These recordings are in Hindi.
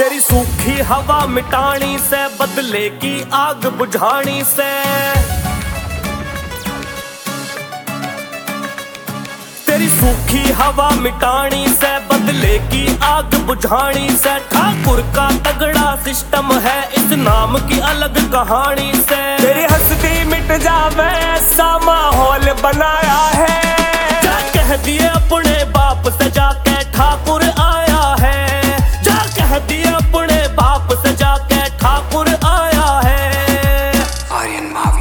तेरी सूखी हवा मिटानी से, बदले की आग बुझानी से, तेरी सूखी हवा मिटानी से, बदले की आग बुझानी से। ठाकुर का तगड़ा सिस्टम है, इस नाम की अलग कहानी से। तेरी हस्ती मिट जावे ऐसा माहौल बनाया है, जा कह दिए अपने बाप से जाके ठाकुर आया है, जा कह दिए अपने बाप से जाके ठाकुर आया है। आर्यन मावी।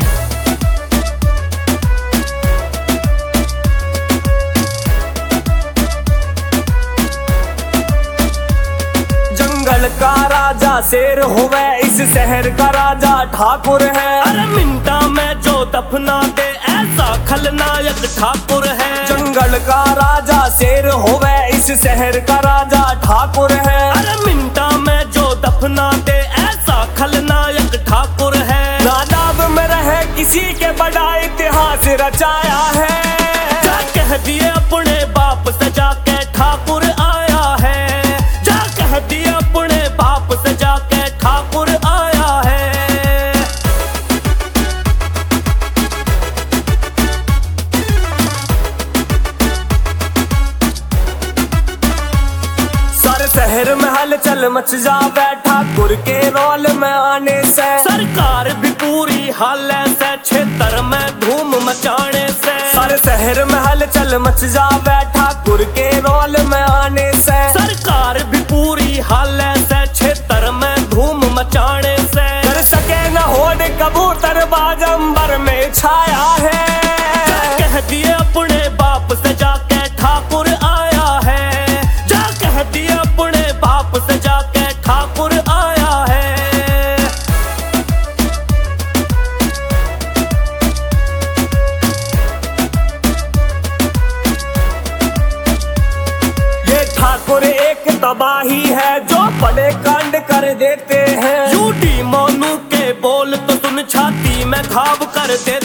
जंगल का राजा शेर होवे, इस शहर का राजा ठाकुर है। अरे मिंटा में जो दफना दे, ऐसा खलनायक ठाकुर है। जंगल का राजा शेर होवे, इस शहर का राजा ठाकुर है। अरे मिंटा में जो दफना दे, ऐसा खलनायक ठाकुर है। नादाब में रहे किसी के बड़ा इतिहास रचाया है, जा कह दिए अपने बाप से जाके ठाकुर आया है, जा कह दिए अपने बाप से जाके ठाकुर आया है। सारे शहर में हलचल मच जावे ठाकुर के रोल में आने से। सरकार भी पूरी हालत से, क्षेत्र में धूम मचाने से। सारे शहर में हलचल मच जावे ठाकुर के रोल में आने से। सरकार भी पूरी हालत से, क्षेत्र में धूम मचाने से। कर सके न होड़ कबूतर बाज अंबर में छाया है, कह दिए अपने बाप से जाके ठाकुर आया है, जा कह दिए अपने बाप से जाके ठाकुर आया है। ये ठाकुर एक तबाही है, जो बड़े कांड कर देते हैं। झूठी मोनू के बोल तो सुन, छाती में घाव कर देते